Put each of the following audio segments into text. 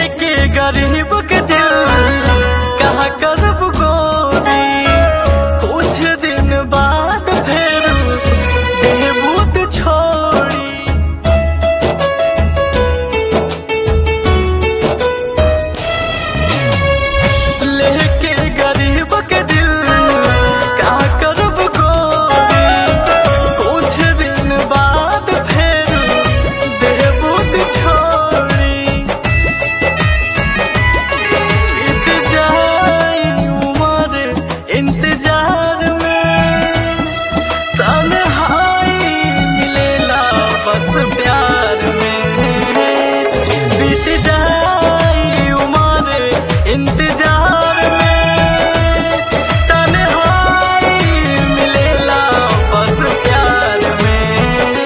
लेके गरीब के दिल कहाँ करब गोरी। कुछ दिन बाद फिर देहबूत छोड़ी। लेके गरीब के दिल कहाँ करब गोरी। कुछ दिन बाद फिर देहबूत छोड़ी। बीत जाई उम्र इंतजार में, तन्हाई मिलेला बस प्यार में। बीत जाई उम्र इंतजार में, तन्हाई मिलेला बस प्यार में।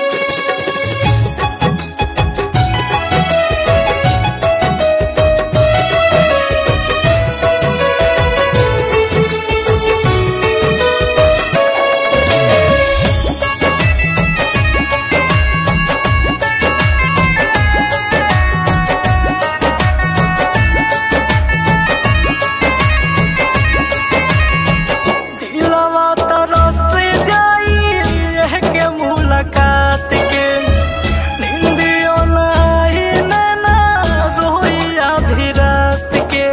दिलवा तरस जाई एह के मुलाकात के। निंदियो नाही नैना रोई आधी रात के।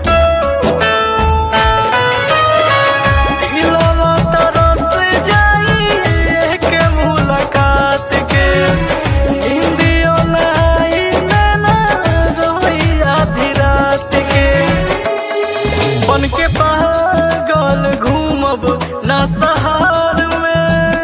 दिलवा तरस जाई एह के मुलाकात के। निंदियो नाही नैना रोई आधी रात के। बन के पागल घूमब ना सहार में,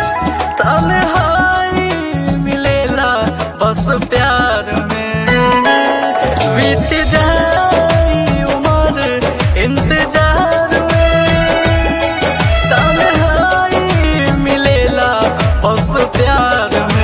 तन्हाई मिलेला बस प्यार में। बीत जाई उम्र इंतजार में, तन्हाई मिलेला बस प्यार में।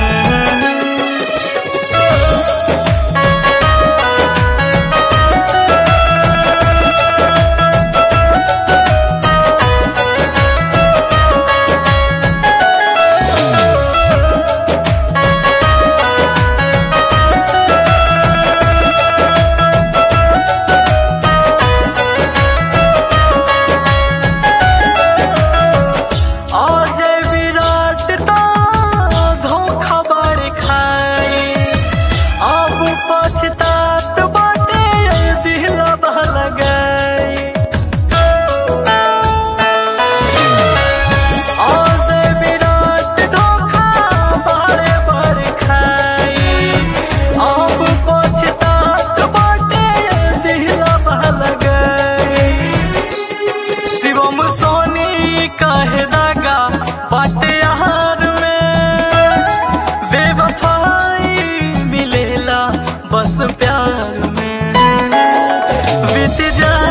अजय विराट तो धोखा बड़ खाई। अब पछतात बाटे दिलवा लगाई। अजय विराट धोखा बड़ खाई। अब पछतात बाटे दिलवा लगाई। शिवम सोनी कहे दागा बाटे यार में, बेवफाई मिलेला बस प्यार में। बीत जा